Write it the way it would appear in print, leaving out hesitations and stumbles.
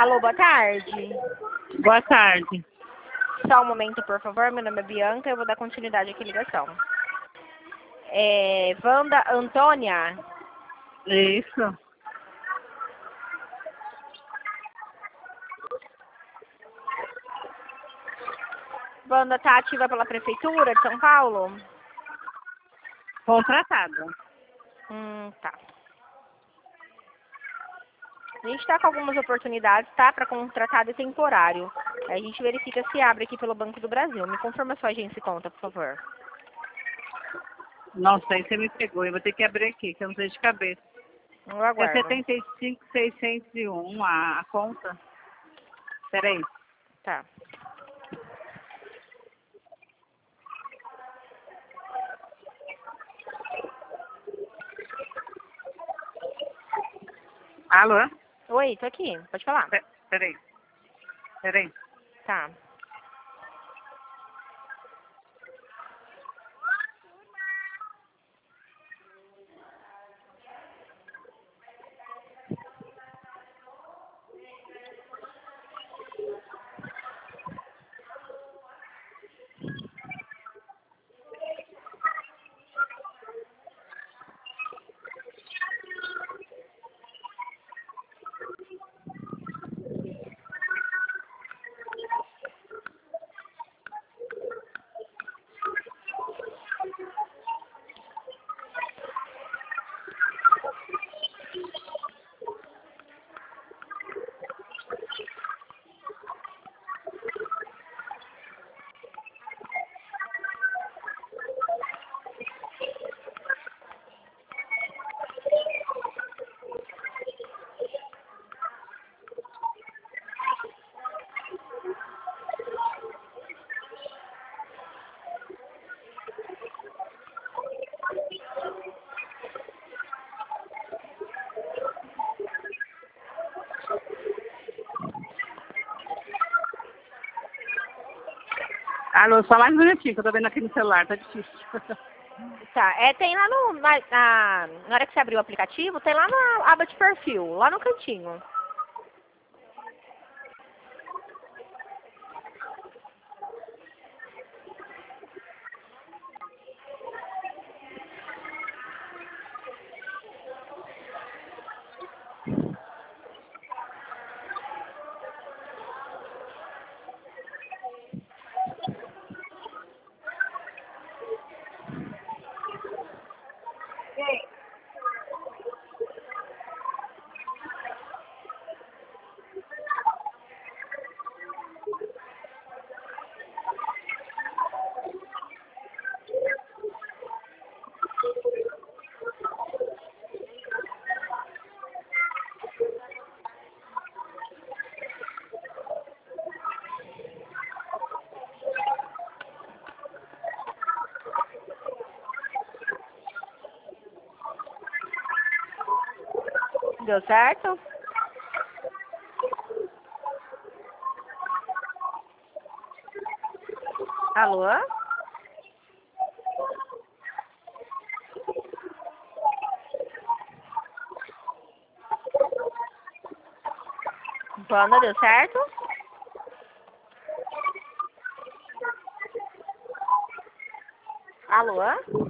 Alô, boa tarde. Boa tarde. Só um momento, por favor. Meu nome é Bianca, eu vou dar continuidade aqui à ligação. Wanda Antônia. Isso. Wanda tá ativa pela Prefeitura de São Paulo? Contratada. Tá. A gente tá com algumas oportunidades, tá? Para contratado e temporário. Aí a gente verifica se abre aqui pelo Banco do Brasil. Me confirma sua agência e conta, por favor. Nossa, aí você me pegou. Eu vou ter que abrir aqui, que eu não sei de cabeça. Eu É aguardo. 75.601 a conta. Peraí. Tá. Alô? Oi, tô aqui. Pode falar. Peraí. Peraí. Tá. Alô, só mais um minutinho, que eu tô vendo aqui no celular, tá difícil. Tá. Tem lá na hora que você abrir o aplicativo, tem lá na aba de perfil, lá no cantinho. Deu certo? Alô? Wanda, deu certo? Alô?